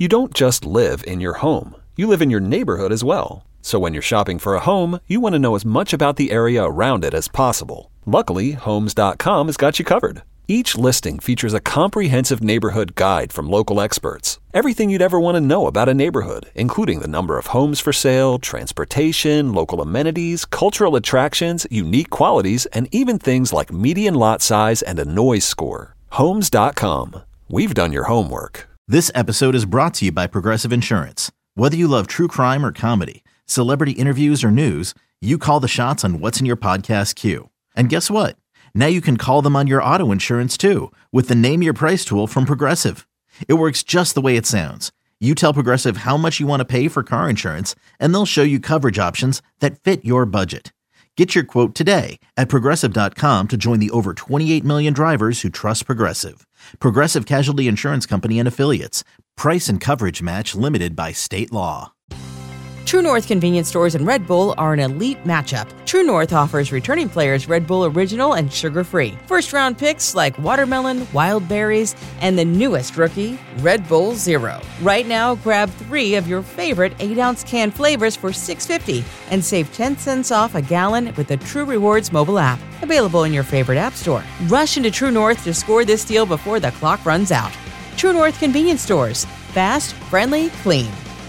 You don't just live in your home. You live in your neighborhood as well. So when you're shopping for a home, you want to know as much about the area around it as possible. Luckily, Homes.com has got you covered. Each listing features a comprehensive neighborhood guide from local experts. Everything you'd ever want to know about a neighborhood, including the number of homes for sale, transportation, local amenities, cultural attractions, unique qualities, and even things like median lot size and a noise score. Homes.com. We've done your homework. This episode is brought to you by Progressive Insurance. Whether you love true crime or comedy, celebrity interviews or news, you call the shots on what's in your podcast queue. And guess what? Now you can call them on your auto insurance too with the Name Your Price tool from Progressive. It works just the way it sounds. You tell Progressive how much you want to pay for car insurance, and they'll show you coverage options that fit your budget. Get your quote today at Progressive.com to join the over 28 million drivers who trust Progressive. Progressive Casualty Insurance Company and Affiliates. Price and coverage match limited by state law. True North convenience stores and Red Bull are an elite matchup. True North offers returning players Red Bull Original and sugar-free. First-round picks like watermelon, wild berries, and the newest rookie, Red Bull Zero. Right now, grab 3 of your favorite 8-ounce can flavors for $6.50 and save 10 cents off a gallon with the True Rewards mobile app. Available in your favorite app store. Rush into True North to score this deal before the clock runs out. True North convenience stores. Fast, friendly, clean.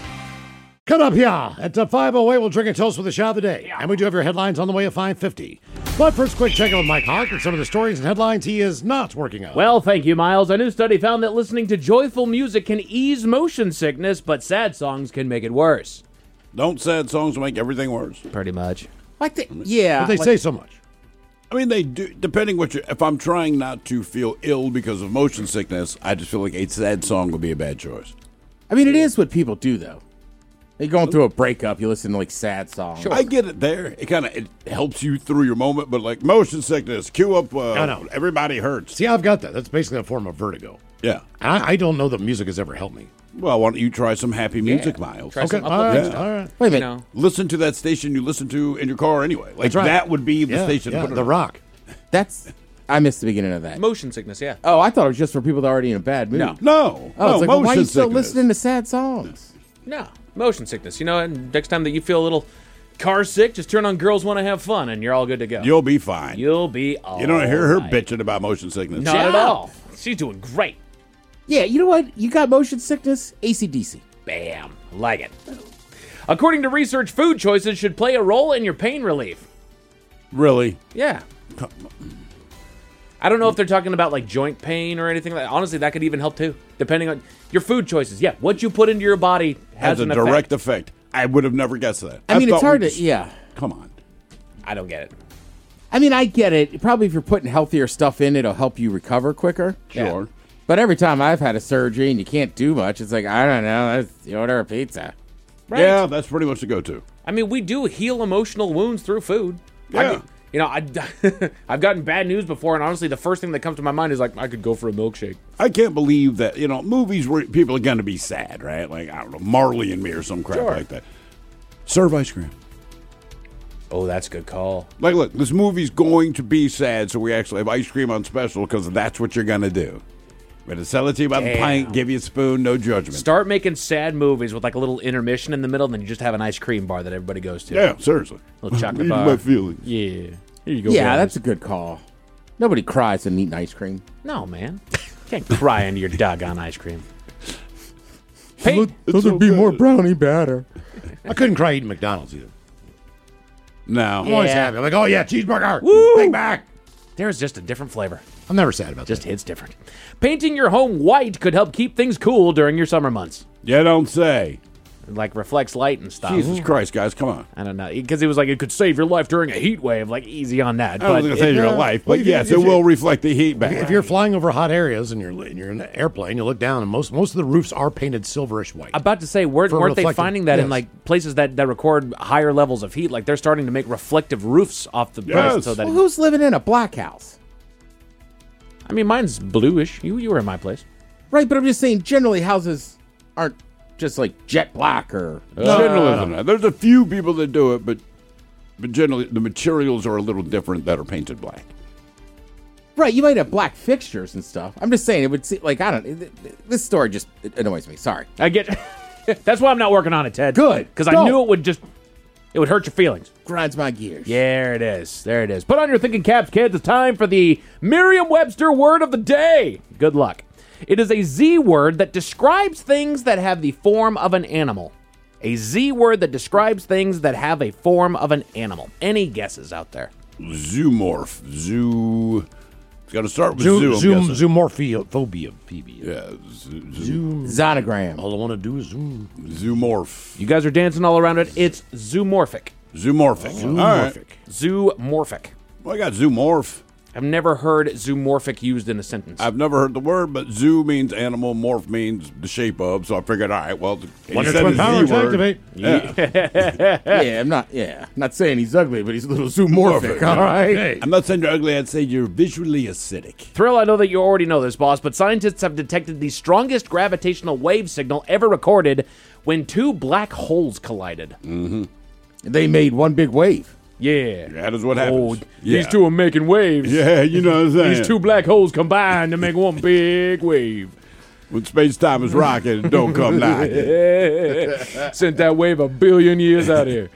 Coming up here at 5:08, we'll drink a toast with the shot of the day. And we do have your headlines on the way at 5:50. But first, quick check-in with Mike Hawk and some of the stories and headlines he is not working on. Well, thank you, Miles. A new study found that listening to joyful music can ease motion sickness, but sad songs can make it worse. Don't sad songs make everything worse? Pretty much. Yeah. But they say so much. I mean, they do, depending what if I'm trying not to feel ill because of motion sickness, I just feel like a sad song would be a bad choice. I mean, it is what people do, though. You're going through a breakup, you listen to, like, sad songs. Sure. I get it there. It kind of helps you through your moment, but, like, motion sickness, cue up, Everybody Hurts. See, I've got that. That's basically a form of vertigo. Yeah. I don't know that music has ever helped me. Well, why don't you try some happy music, Miles? Okay, all right. Wait a minute. Listen to that station you listen to in your car anyway. Like, That's right. that would be the station. Yeah, to put it The on. Rock. I missed the beginning of that. Motion sickness, yeah. Oh, I thought it was just for people that are already in a bad mood. No. Oh, it's like, well, why are you still sickness. listening to sad songs? No, motion sickness. You know, and next time that you feel a little car sick, just turn on Girls Want to Have Fun, and you're all good to go. You'll be fine. You'll be all You don't hear her right. bitching about motion sickness. Not at all. She's doing great. Yeah, you know what? You got motion sickness? AC/DC. Bam. Like it. According to research, food choices should play a role in your pain relief. Really? Yeah. I don't know if they're talking about like joint pain or anything like that. Honestly, that could even help too, depending on your food choices. Yeah, what you put into your body has a an direct effect. I would have never guessed that. I mean, it's thought hard we to, just- yeah. Come on. I don't get it. I mean, I get it. Probably if you're putting healthier stuff in, it'll help you recover quicker. Sure. Yeah. But every time I've had a surgery and you can't do much, it's like, I don't know, you order a pizza. Right? Yeah, that's pretty much the go-to. I mean, we do heal emotional wounds through food. Yeah. I've gotten bad news before, and honestly, the first thing that comes to my mind is like, I could go for a milkshake. I can't believe that, movies where people are going to be sad, right? Like, I don't know, Marley and Me or some crap like that. Serve ice cream. Oh, that's a good call. Like, look, this movie's going to be sad, so we actually have ice cream on special because that's what you're going to do. We're going to sell it to you by the pint, give you a spoon, no judgment. Start making sad movies with like a little intermission in the middle, and then you just have an ice cream bar that everybody goes to. Yeah, seriously. A little chocolate Eating bar. my feelings. Yeah. Here you go. Yeah, guys. that's a good call. Nobody cries and eating ice cream. No, man. Can't cry into your doggone ice cream. Those be more brownie batter. I couldn't cry eating McDonald's either. No. I'm always happy. I'm like, oh, yeah, cheeseburger. Woo! Big Mac. There's just a different flavor. I'm never sad about Just that. hits different. Painting your home white could help keep things cool during your summer months. You don't say. It, like reflects light and stuff. Jesus Christ, guys, come on. I don't know. Because it was like it could save your life during a heat wave. Like, easy on that. I don't think it'll save your life, but yes, it will reflect the heat back. If you're flying over hot areas and you're in an airplane, you look down, and most of the roofs are painted silverish white. I'm about to say, weren't they reflective- finding that in yes. like places that record higher levels of heat? Like they're starting to make reflective roofs off the place. Yes. So that Well, who's living in a black house? I mean, mine's bluish. You were in my place. Right, but I'm just saying, generally houses aren't just like jet black or... Generally, there's a few people that do it, but generally the materials are a little different that are painted black. Right, you might have black fixtures and stuff. I'm just saying, it would seem like, this story just it annoys me. Sorry. I get. That's why I'm not working on it, Ted. Good. Because I knew it would hurt your feelings. Grinds my gears. There it is. There it is. Put on your thinking caps, kids. It's time for the Merriam-Webster word of the day. Good luck. It is a Z word that describes things that have the form of an animal. A Z word that describes things that have a form of an animal. Any guesses out there? Zoomorph. It's got to start with zoo. Zoomorphophobia. Yeah. Zonogram. All I want to do is zoom. Zoomorph. You guys are dancing all around it. It's zoomorphic. Zoomorphic. All right. Zoomorphic. Well, I got zoomorph. I've never heard zoomorphic used in a sentence. I've never heard the word, but zoo means animal, morph means the shape of. So I figured, all right, well, Wonder Twin powers activate. Yeah, I'm not saying he's ugly, but he's a little zoomorphic. All right. Hey. I'm not saying you're ugly. I'd say you're visually acidic. Thrill, I know that you already know this, boss, but scientists have detected the strongest gravitational wave signal ever recorded when two black holes collided. Mm-hmm. They made one big wave. Yeah. That is what happens. These two are making waves. Yeah, you know what I'm saying. These two black holes combine to make one big wave. When space-time is rocking, don't come knocking. Sent that wave 1 billion years out here.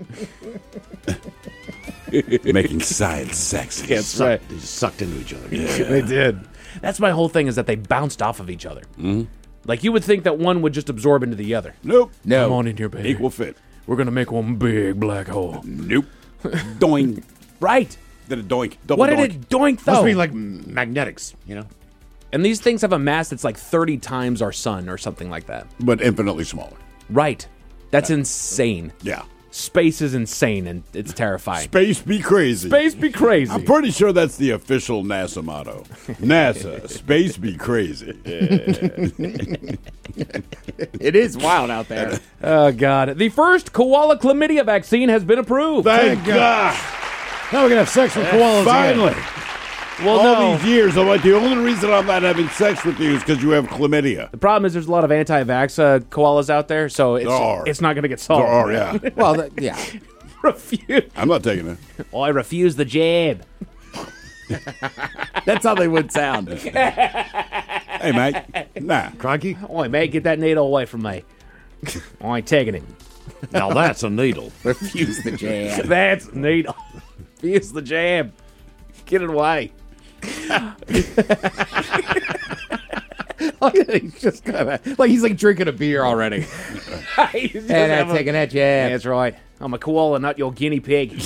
Making science sexy. That's right. They just sucked into each other. They did. That's my whole thing, is that they bounced off of each other. Mm-hmm. Like, you would think that one would just absorb into the other. Nope. No. Come on in here, baby. Equal fit. We're going to make one big black hole. Nope. Doink. Right. Did a doink. Double What doink. did it doink, though? Must be like magnetics, you know? And these things have a mass that's like 30 times our sun or something like that. But infinitely smaller. Right. That's insane. Yeah. Space is insane, and it's terrifying. Space be crazy. Space be crazy. I'm pretty sure that's the official NASA motto. NASA, space be crazy. It is wild out there. Oh, God. The first koala chlamydia vaccine has been approved. Thank God. Now we can have sex with koalas Finally. again. Well, All these years, I'm like, the only reason I'm not having sex with you is because you have chlamydia. The problem is there's a lot of anti-vax koalas out there, so it's not going to get solved. There are, yeah. Well, yeah. Refuse. I'm not taking it. Oh, I refuse the jab. That's how they would sound. Hey, mate. Nah. Crikey. Oi, mate, get that needle away from me. I ain't taking it. Now that's a needle. Refuse the jab. That's needle. Refuse the jab. Get it away. He's just kind of like he's like drinking a beer already. He's just And I'm having- taking that jab. That's right. I'm a koala, not your guinea pig.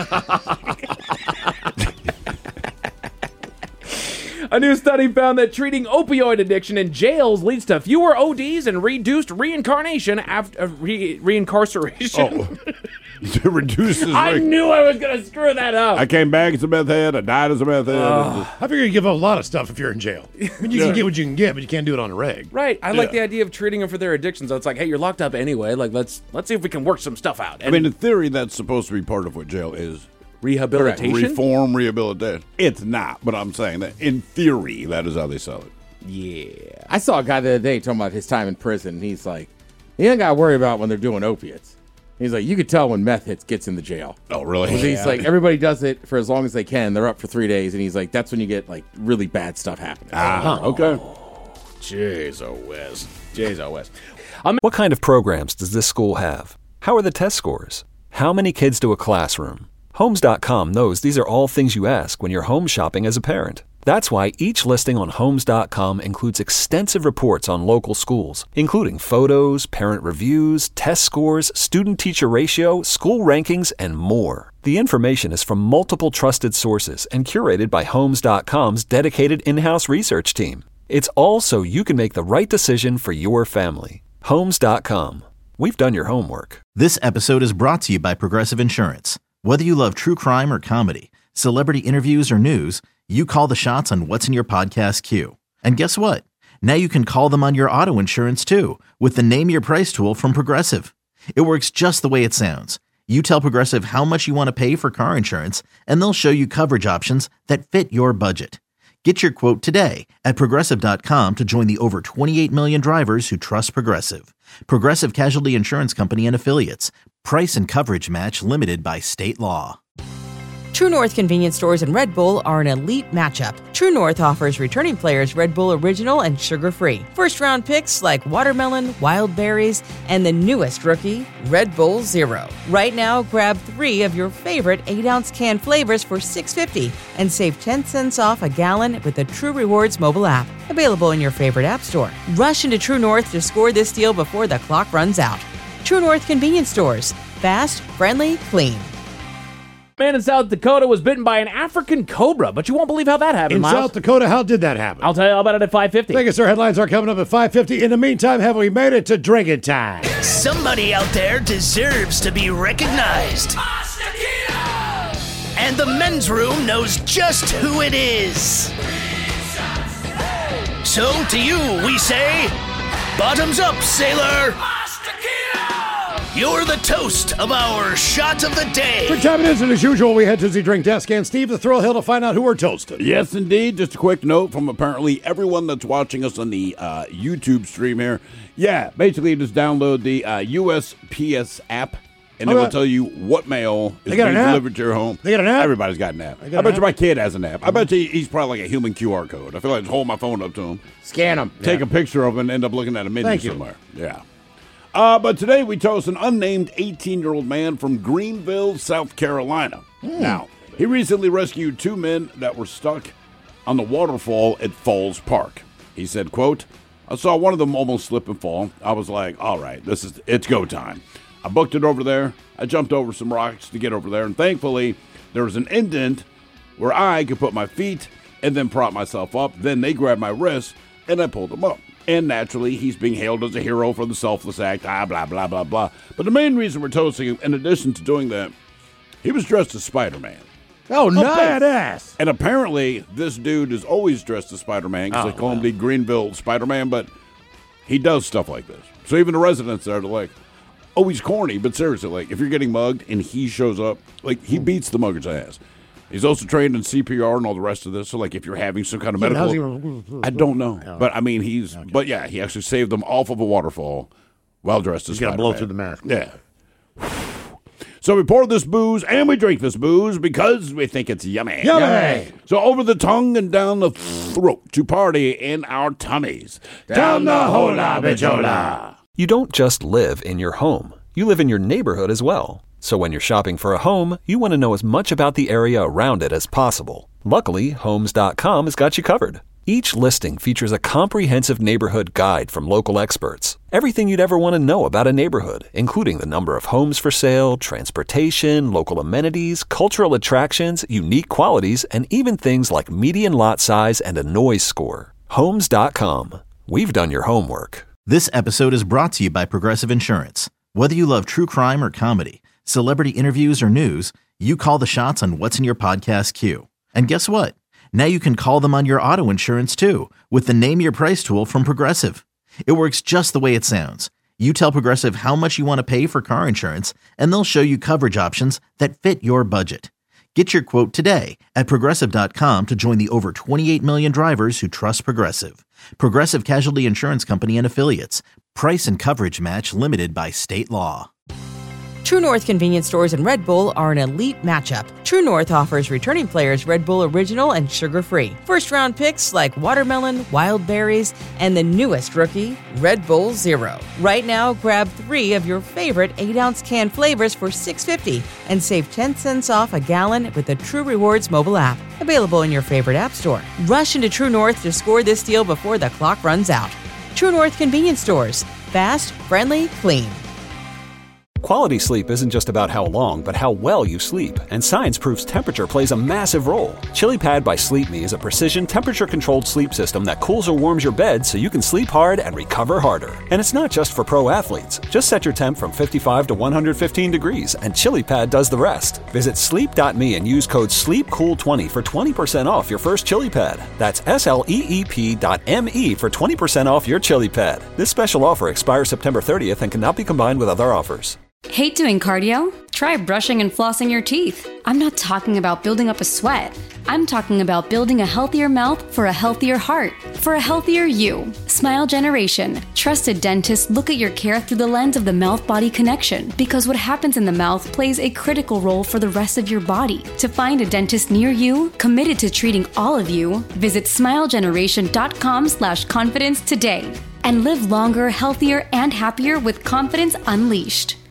A new study found that treating opioid addiction in jails leads to fewer ODs and reduced reincarnation after reincarceration. Oh. It reduces. I knew I was going to screw that up. I came back as a meth head. I died as a meth head. I figure you give up a lot of stuff if you're in jail. I mean, you can get what you can get, but you can't do it on a reg. Right. I like the idea of treating them for their addictions. So it's like, hey, you're locked up anyway. Like, let's see if we can work some stuff out. I mean, in theory, that's supposed to be part of what jail is. rehabilitation. Reform, rehabilitation. It's not, but I'm saying that in theory, that is how they sell it. Yeah. I saw a guy the other day talking about his time in prison. And he's like, you ain't got to worry about when they're doing opiates. He's like, you could tell when meth gets in the jail. Oh, really? He's like, everybody does it for as long as they can. They're up for 3 days. And he's like, that's when you get like really bad stuff happening. Okay. Jeez, oh, Wes. What kind of programs does this school have? How are the test scores? How many kids do a classroom? Homes.com knows these are all things you ask when you're home shopping as a parent. That's why each listing on Homes.com includes extensive reports on local schools, including photos, parent reviews, test scores, student-teacher ratio, school rankings, and more. The information is from multiple trusted sources and curated by Homes.com's dedicated in-house research team. It's all so you can make the right decision for your family. Homes.com. We've done your homework. This episode is brought to you by Progressive Insurance. Whether you love true crime or comedy, celebrity interviews or news, you call the shots on what's in your podcast queue. And guess what? Now you can call them on your auto insurance too with the Name Your Price tool from Progressive. It works just the way it sounds. You tell Progressive how much you want to pay for car insurance, and they'll show you coverage options that fit your budget. Get your quote today at Progressive.com to join the over 28 million drivers who trust Progressive. Progressive Casualty Insurance Company and Affiliates. Price and coverage match limited by state law. True North convenience stores and Red Bull are an elite matchup. True North offers returning players Red Bull Original and sugar-free. First-round picks like watermelon, wild berries, and the newest rookie, Red Bull Zero. Right now, grab 3 of your favorite 8-ounce can flavors for $6.50 and save 10 cents off a gallon with the True Rewards mobile app. Available in your favorite app store. Rush into True North to score this deal before the clock runs out. True North convenience stores. Fast, friendly, clean. Man in South Dakota was bitten by an African cobra, but you won't believe how that happened, In Miles. South Dakota, how did that happen? I'll tell you all about it at 5:50. Biggest headlines are coming up at 5:50. In the meantime, have we made it to drinking time? Somebody out there deserves to be recognized. And the men's room knows just who it is. So to you, we say, bottoms up, sailor. You're the toast of our shot of the day. Quick time it is, and as usual, we head to the drink desk and Steve the Thrill Hill to find out who we're toasting. Yes, indeed. Just a quick note from apparently everyone that's watching us on the YouTube stream here. Yeah, basically just download the USPS app, and it will tell you what mail is being delivered to your home. They got an app? Everybody's got an app. I bet you my kid has an app. I bet you he's probably like a human QR code. I feel like just hold my phone up to him, Scan them. take a picture of it, and end up looking at a menu Thank you. somewhere. Yeah. But today we toast an unnamed 18-year-old man from Greenville, South Carolina. Now, he recently rescued 2 men that were stuck on the waterfall at Falls Park. He said, quote, I saw one of them almost slip and fall. I was like, all right, it's go time. I booked it over there. I jumped over some rocks to get over there, and thankfully there was an indent where I could put my feet and then prop myself up. Then they grabbed my wrist, and I pulled them up. And naturally, he's being hailed as a hero for the selfless act, blah, blah, blah, blah. But the main reason we're toasting him, in addition to doing that, he was dressed as Spider-Man. Oh, nice. Badass. And apparently, this dude is always dressed as Spider-Man because they call him the Greenville Spider-Man, but he does stuff like this. So even the residents there are like, oh, he's corny, but seriously, like, if you're getting mugged and he shows up, like, he beats the mugger's ass. He's also trained in CPR and all the rest of this. So, like, if you're having some kind of medical, I don't know, but I mean, but yeah, he actually saved them off of a waterfall while dressed as Spider-Man. Got to blow through the mask. Yeah. So we pour this booze and we drink this booze because we think it's yummy. Yummy. So over the tongue and down the throat to party in our tummies. Down the hola bijola. You don't just live in your home. You live in your neighborhood as well. So when you're shopping for a home, you want to know as much about the area around it as possible. Luckily, Homes.com has got you covered. Each listing features a comprehensive neighborhood guide from local experts. Everything you'd ever want to know about a neighborhood, including the number of homes for sale, transportation, local amenities, cultural attractions, unique qualities, and even things like median lot size and a noise score. Homes.com. We've done your homework. This episode is brought to you by Progressive Insurance. Whether you love true crime or comedy, celebrity interviews or news, you call the shots on what's in your podcast queue. And guess what? Now you can call them on your auto insurance too with the Name Your Price tool from Progressive. It works just the way it sounds. You tell Progressive how much you want to pay for car insurance, and they'll show you coverage options that fit your budget. Get your quote today at Progressive.com to join the over 28 million drivers who trust Progressive. Progressive Casualty Insurance Company and Affiliates. Price and coverage match limited by state law. True North convenience stores and Red Bull are an elite matchup. True North offers returning players Red Bull Original and sugar-free. First-round picks like watermelon, wild berries, and the newest rookie, Red Bull Zero. Right now, grab 3 of your favorite 8-ounce can flavors for $6.50 and save 10 cents off a gallon with the True Rewards mobile app. Available in your favorite app store. Rush into True North to score this deal before the clock runs out. True North convenience stores. Fast, friendly, clean. Quality sleep isn't just about how long, but how well you sleep. And science proves temperature plays a massive role. ChiliPad by Sleep Me is a precision temperature-controlled sleep system that cools or warms your bed so you can sleep hard and recover harder. And it's not just for pro athletes. Just set your temp from 55 to 115 degrees, and ChiliPad does the rest. Visit sleep.me and use code SLEEPCOOL20 for 20% off your first ChiliPad. That's SLEEP.me for 20% off your ChiliPad. This special offer expires September 30th and cannot be combined with other offers. Hate doing cardio? Try brushing and flossing your teeth. I'm not talking about building up a sweat. I'm talking about building a healthier mouth for a healthier heart, for a healthier you. Smile Generation. Trusted dentists look at your care through the lens of the mouth-body connection, because what happens in the mouth plays a critical role for the rest of your body. To find a dentist near you, committed to treating all of you, visit smilegeneration.com/confidence today. And live longer, healthier, and happier with confidence unleashed.